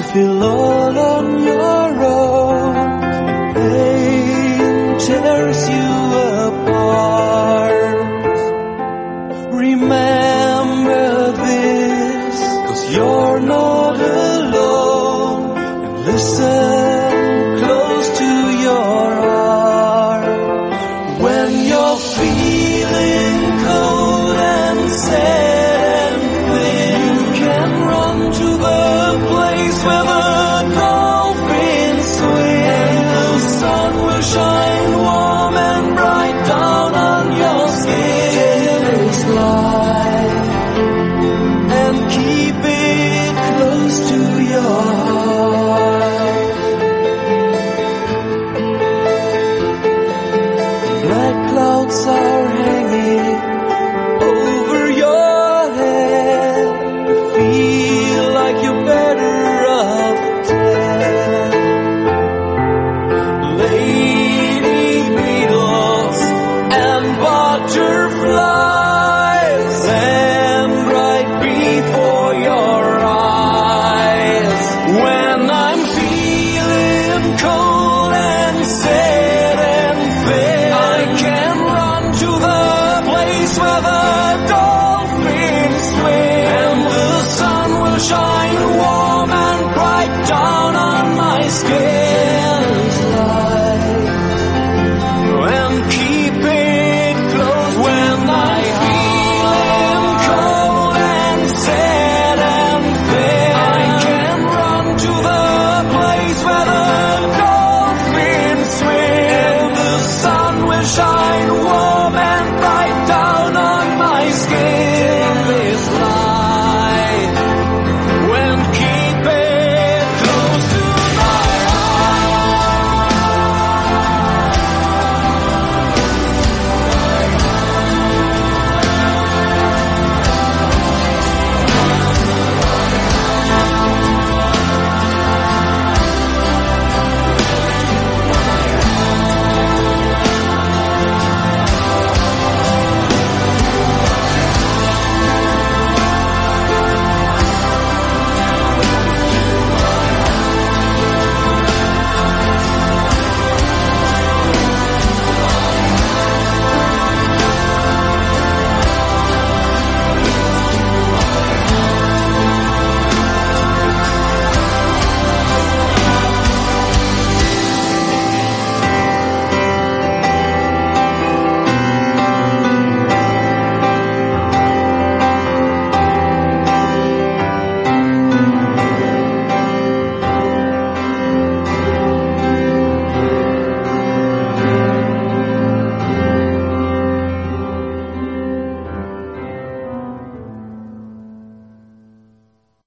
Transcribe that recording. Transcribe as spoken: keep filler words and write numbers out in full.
You feel all on your own. Pain tears you apart. Remember this, 'cause you're not alone. And listen close to your heart. When you're feeling cold and sad and thin, you can run to the place where the dolphins swim, and the sun will shine warm and bright down on your skin. This life, and keep it close to your heart. Black clouds are hanging over your head. You feel like you're better off dead. Lady beetles and butterflies land right before your eyes. When I'm feeling cold and sad and thin, I can run to the place where the dolphins swim, and the sun will shine warm and bright down on my skin.